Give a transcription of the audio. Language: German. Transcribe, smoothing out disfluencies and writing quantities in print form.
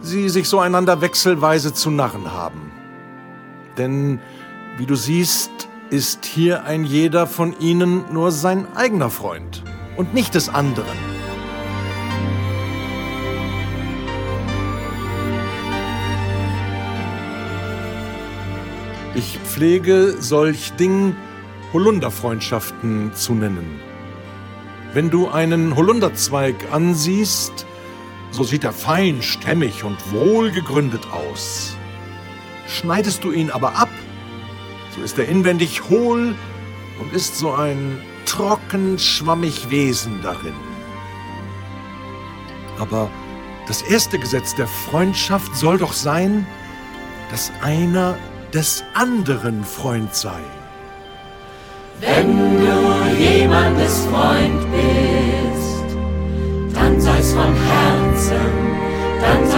sie sich so einander wechselweise zu Narren haben. Denn, wie du siehst, ist hier ein jeder von ihnen nur sein eigener Freund und nicht des anderen. Ich pflege solch Ding Holunderfreundschaften zu nennen. Wenn du einen Holunderzweig ansiehst, so sieht er fein, stämmig und wohlgegründet aus. Schneidest du ihn aber ab, so ist er inwendig hohl und ist so ein trocken, schwammig Wesen darin. Aber das erste Gesetz der Freundschaft soll doch sein, dass einer des anderen Freund sei. Wenn du jemandes Freund bist, dann sei's von Herzen, dann